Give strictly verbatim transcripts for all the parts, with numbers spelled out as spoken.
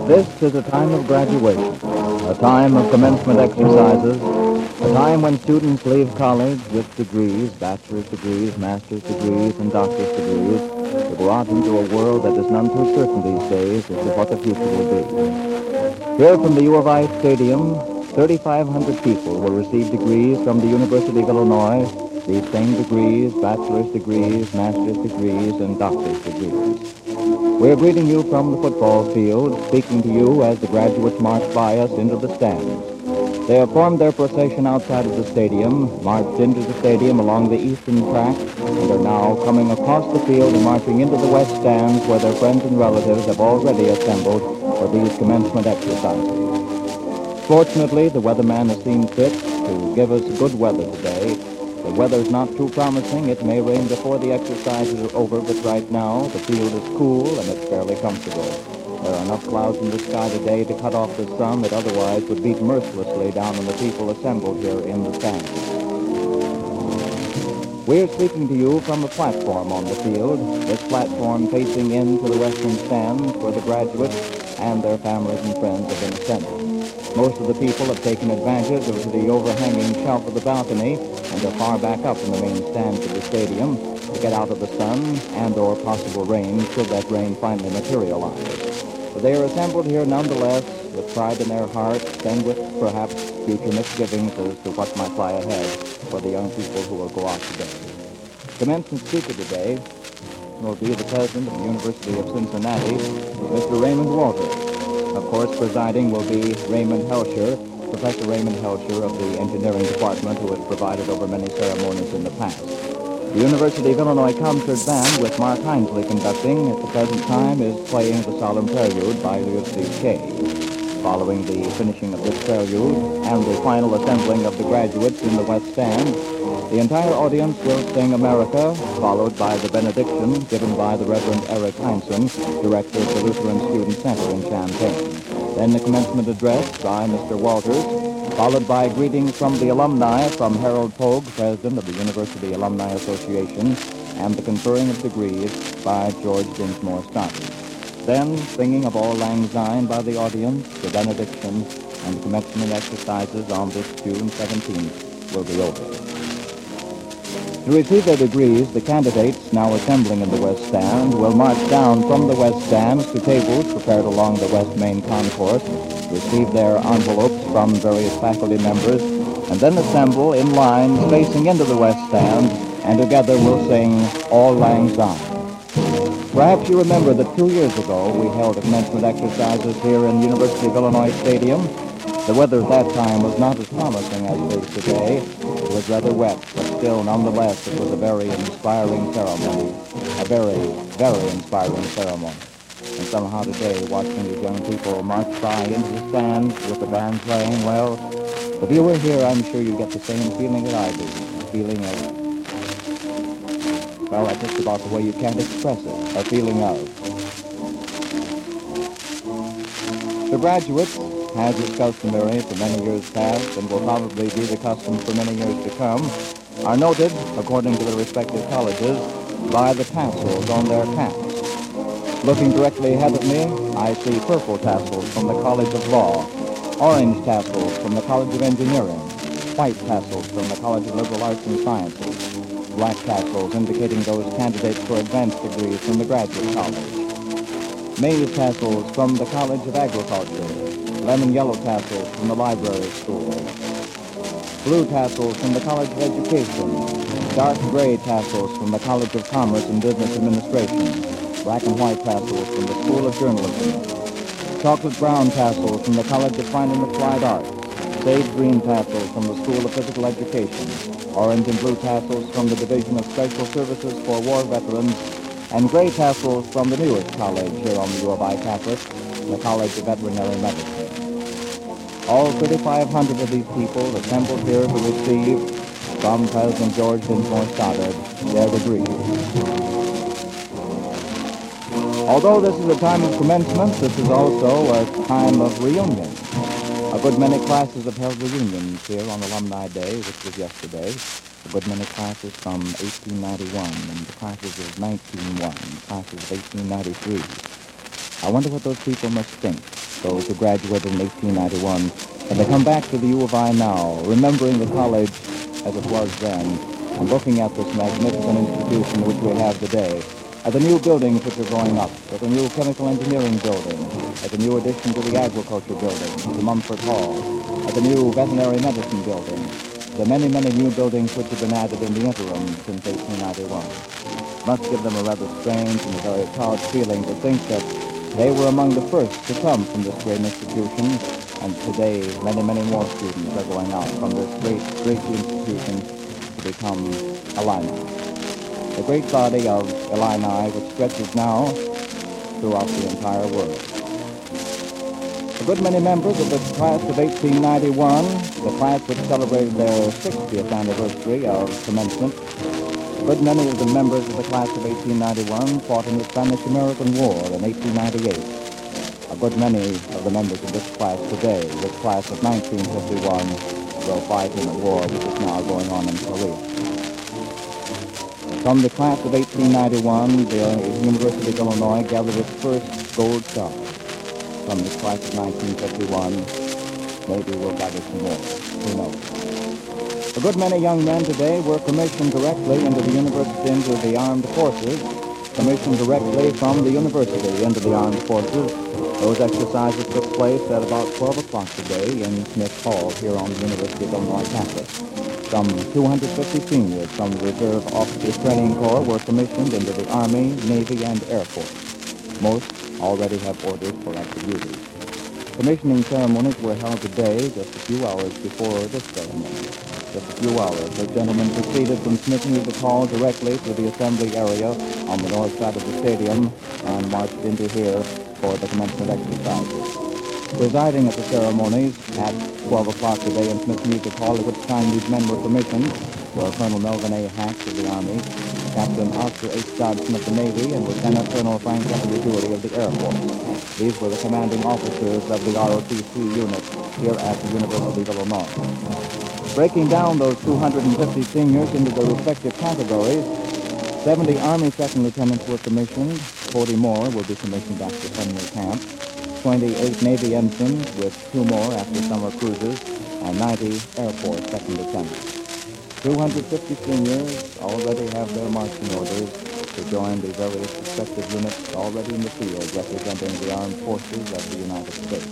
This is a time of graduation, a time of commencement exercises, a time when students leave college with degrees, bachelor's degrees, master's degrees, and doctor's degrees, to go out into a world that is none too certain these days as to what the future will be. Here from the U of I Stadium, thirty-five hundred people will receive degrees from the University of Illinois, these same degrees, bachelor's degrees, master's degrees, and doctor's degrees. We're greeting you from the football field, speaking to you as the graduates march by us into the stands. They have formed their procession outside of the stadium, marched into the stadium along the eastern track, and are now coming across the field and marching into the west stands where their friends and relatives have already assembled for these commencement exercises. Fortunately, the weatherman has seen fit to give us good weather today. The weather's not too promising. It may rain before the exercises are over, but right now the field is cool and it's fairly comfortable. There are enough clouds in the sky today to cut off the sun that otherwise would beat mercilessly down on the people assembled here in the stands. We're speaking to you from a platform on the field, this platform facing into the western stands where the graduates and their families and friends have been assembled. Most of the people have taken advantage of the overhanging shelf of the balcony and are far back up in the main stands of the stadium to get out of the sun and or possible rain should that rain finally materialize. But they are assembled here nonetheless with pride in their hearts and with perhaps future misgivings as to what might lie ahead for the young people who will go out today. Commencement speaker today will be the president of the University of Cincinnati, Mister Raymond Walters. Of course, presiding will be Raymond Helsher, Professor Raymond Helsher of the Engineering Department, who has provided over many ceremonies in the past. The University of Illinois Concert Band, with Mark Hinesley conducting, at the present time is playing the solemn prelude by Lucy Kay. Following the finishing of this prelude and the final assembling of the graduates in the West Stand, the entire audience will sing America, followed by the benediction given by the Reverend Eric Heinsohn, director of the Lutheran Student Center in Champaign. Then the commencement address by Mister Walters, followed by greetings from the alumni from Harold Pogue, president of the University Alumni Association, and the conferring of degrees by George Dinsmore Stoddard. Then, singing of Auld Lang Syne by the audience, the benediction, and the commencement exercises on this June seventeenth will be over. To receive their degrees, the candidates now assembling in the West Stand will march down from the West Stands to tables prepared along the West Main Concourse, receive their envelopes from various faculty members, and then assemble in lines facing into the West Stand, and together will sing Auld Lang Syne. Perhaps you remember that two years ago we held commencement exercises here in University of Illinois Stadium. The weather at that time was not as promising as it is today. It was rather wet, but still, nonetheless, it was a very inspiring ceremony. A very, very inspiring ceremony. And somehow today, watching these young people march by into the stands with the band playing, well, if you were here, I'm sure you get the same feeling that I do. A feeling of, well, that's just about the way you can't express it. A feeling of. The graduates, as is customary for many years past and will probably be the custom for many years to come, are noted, according to their respective colleges, by the tassels on their caps. Looking directly ahead of me, I see purple tassels from the College of Law, orange tassels from the College of Engineering, white tassels from the College of Liberal Arts and Sciences, black tassels indicating those candidates for advanced degrees from the Graduate College, maize tassels from the College of Agriculture, lemon yellow tassels from the Library School, blue tassels from the College of Education, dark gray tassels from the College of Commerce and Business Administration, black and white tassels from the School of Journalism, chocolate brown tassels from the College of Fine and Applied Arts, sage green tassels from the School of Physical Education, orange and blue tassels from the Division of Special Services for War Veterans, and gray tassels from the newest college here on the U of I campus, the College of Veterinary Medicine. All thirty-five hundred of these people assembled here to receive from President George Dinsmore Stoddard their degrees. Although this is a time of commencement, this is also a time of reunion. A good many classes have held reunions here on Alumni Day, which was yesterday. A good many classes from eighteen ninety-one and the classes of nineteen oh one, classes of eighteen ninety-three. I wonder what those people must think, those who graduated in eighteen ninety-one, and they come back to the U of I now, remembering the college as it was then, and looking at this magnificent institution which we have today, at the new buildings which are going up, at the new chemical engineering building, at the new addition to the agriculture building, to Mumford Hall, at the new veterinary medicine building, the many, many new buildings which have been added in the interim since eighteen ninety-one. Must give them a rather strange and a very proud feeling to think that they were among the first to come from this great institution, and today many, many more students are going out from this great, great institution to become Illini. The great body of Illini which stretches now throughout the entire world. A good many members of this class of eighteen ninety-one, the class which celebrated their sixtieth anniversary of commencement, a good many of the members of the class of eighteen ninety-one fought in the Spanish-American War in eighteen ninety-eight. A good many of the members of this class today, this class of nineteen fifty-one, will fight in the war which is now going on in Korea. From the class of eighteen ninety-one, the University of Illinois gathered its first gold star. From the class of nineteen fifty-one, maybe we'll gather some more. Who knows? A good many young men today were commissioned directly into the university, into the armed forces, commissioned directly from the university into the armed forces. Those exercises took place at about twelve o'clock today in Smith Hall here on the University of Illinois campus. Some two hundred fifty seniors from the Reserve Officers Training Corps were commissioned into the Army, Navy, and Air Force. Most already have orders for active duty. Commissioning ceremonies were held today just a few hours before this ceremony. Just a few hours, the gentlemen proceeded from Smith Music Hall directly to the assembly area on the north side of the stadium and marched into here for the commencement exercises. Presiding at the ceremonies at twelve o'clock today in Smith Music Hall, at which time these men were commissioned, were Colonel Melvin A. Hacks of the Army, Captain Oscar H. Dodson of the Navy, and Lieutenant Colonel Frank W. Dooley of the Air Force. These were the commanding officers of the R O T C unit here at the University of Illinois. Breaking down those two hundred fifty seniors into their respective categories, seventy Army Second Lieutenants were commissioned, forty more will be commissioned after Fenway Camp, twenty-eight Navy ensigns with two more after summer cruises, and ninety Air Force Second Lieutenants. two hundred fifty seniors already have their marching orders to join the various respective units already in the field representing the armed forces of the United States.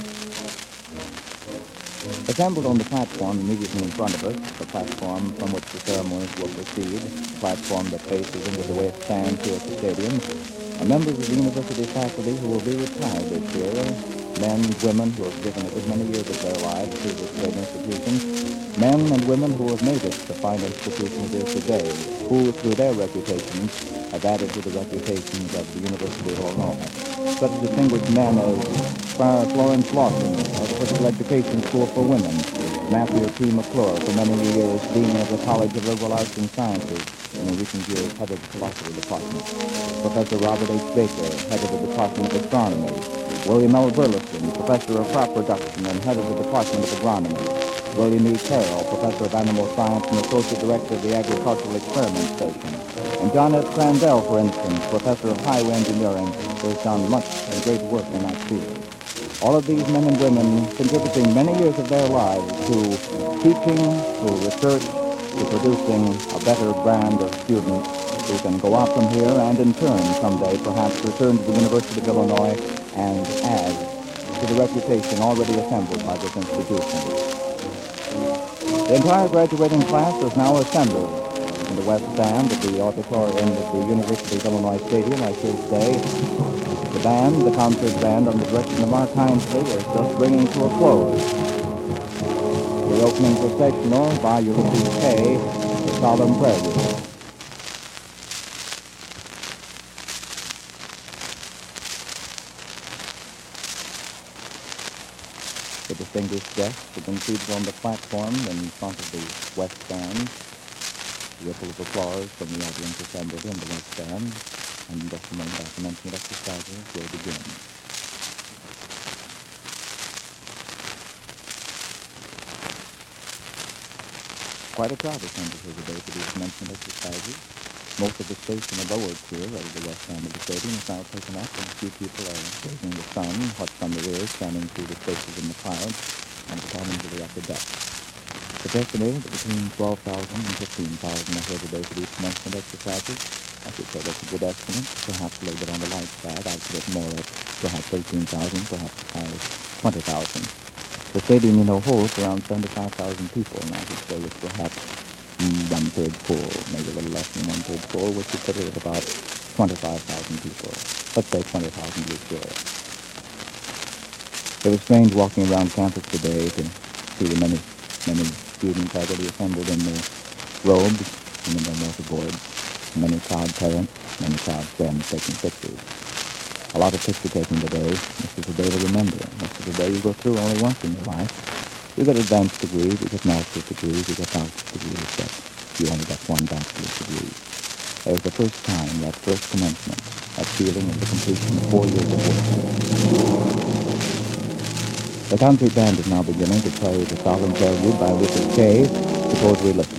Assembled on the platform immediately in front of us, the platform from which the ceremonies will proceed, the platform that faces into the west stand here at the stadium, are members of the university faculty who will be retired this year, men and women who have given a good many years of their lives to this great institution, men and women who have made it the fine institution it is today, who, through their reputations, have added to the reputations of the University of Illinois. Such distinguished men as Friar Florence Lawson of the Physical Education School for Women, Matthew T. McClure, for many years Dean of the College of Liberal Arts and Sciences, and in recent years head of the Philosophy Department, Professor Robert H. Baker, head of the Department of Astronomy, William L. Burleson, Professor of Crop Production and head of the Department of Agronomy, William E. Carroll, Professor of Animal Science and Associate Director of the Agricultural Experiment Station, and John S. Crandell, for instance, Professor of Highway Engineering, who has done much and great work in that field. All of these men and women contributing many years of their lives to teaching, to research, to producing a better brand of students who can go out from here and in turn someday perhaps return to the University of Illinois and add to the reputation already assembled by this institution. The entire graduating class is now assembled in the west stand of the auditorium of the University of Illinois Stadium, I should say. The band, the concert band under the direction of Mark Hinesley, is just bringing to a close the opening processional by Ulysses K., the solemn prelude. The distinguished guests have been seated on the platform in front of the west stand. A ripple of applause from the audience assembled in the west stand, and the ceremony by commencement exercises will begin. Quite a crowd assembled here today for these commencement exercises. Most of the space in the lower tier of the west end of the stadium is now taken up, and a few people are gazing in the sun, hot from the rear, standing through the spaces in the clouds, and returning to the upper deck. It's estimated that between twelve thousand and fifteen thousand are here today for these commencement exercises. I should say that's a good estimate, perhaps a little bit on the light side. I'd put it more at perhaps eighteen thousand, perhaps as high as twenty thousand. The stadium, you know, holds around seventy-five thousand people, and I should say it's perhaps mm, one-third full, maybe a little less than one-third full, which would put it at about twenty-five thousand people. Let's say twenty thousand to be sure. It was strange walking around campus today to see the many, many students already assembled in their robes and in their mortarboards, many proud parents, many proud friends taking pictures. A lot of picture taking today. This is a day to remember. This is a day you go through only once in your life. You get advanced degrees, you get master's degrees, you get master's degrees, but you only got one bachelor's degree. It was the first time, that first commencement, that feeling of the completion of four years of work. The concert band is now beginning to play the solemn prelude by Richard Kay. Suppose we listen.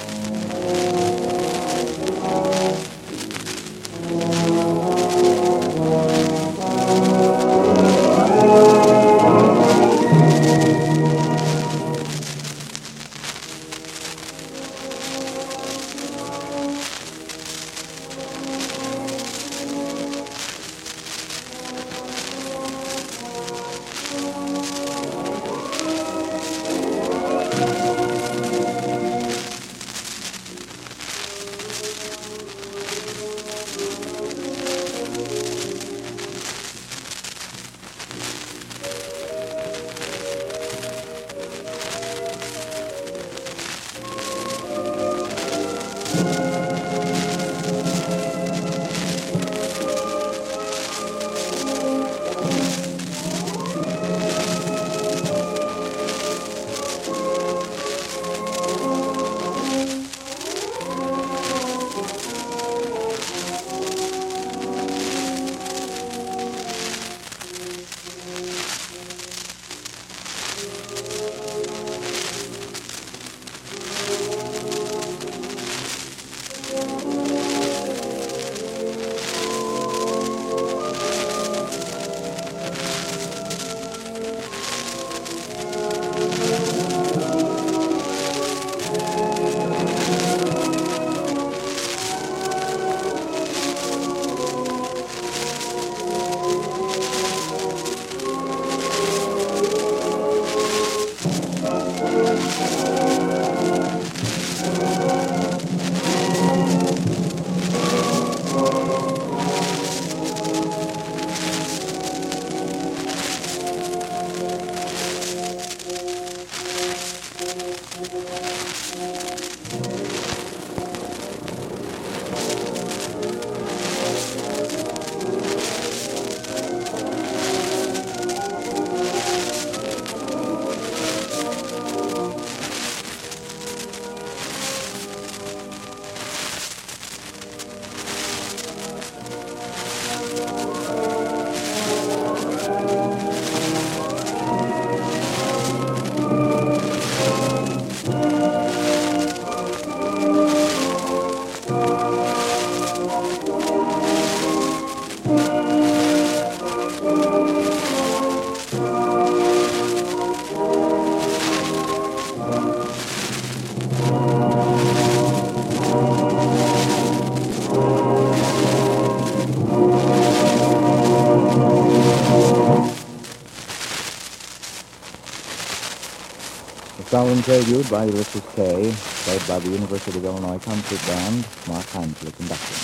Solemn prelude by Ulysses Kay, played by the University of Illinois Concert Band, Mark Heinzler conducting.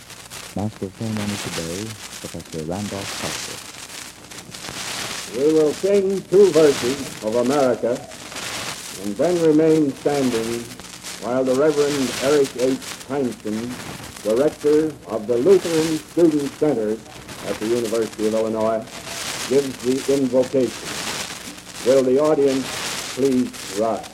Master of ceremony today, Professor Randolph Carter. We will sing two verses of America and then remain standing while the Reverend Eric H. Heinsohn, Director of the Lutheran Student Center at the University of Illinois, gives the invocation. Will the audience please rise?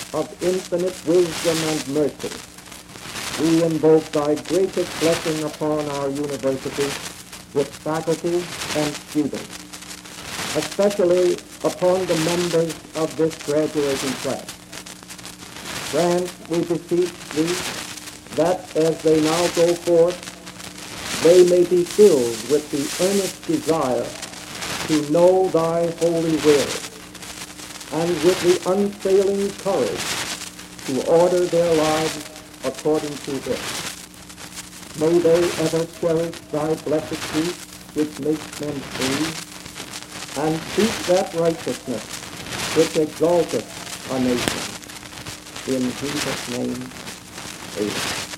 of infinite wisdom and mercy, we invoke thy greatest blessing upon our university with faculty and students, especially upon the members of this graduating class. Grant, we beseech thee, that as they now go forth, they may be filled with the earnest desire to know thy holy will, and with the unfailing courage to order their lives according to it. May they ever cherish thy blessed truth which makes men free, and seek that righteousness which exalteth a nation. In Jesus' name, amen.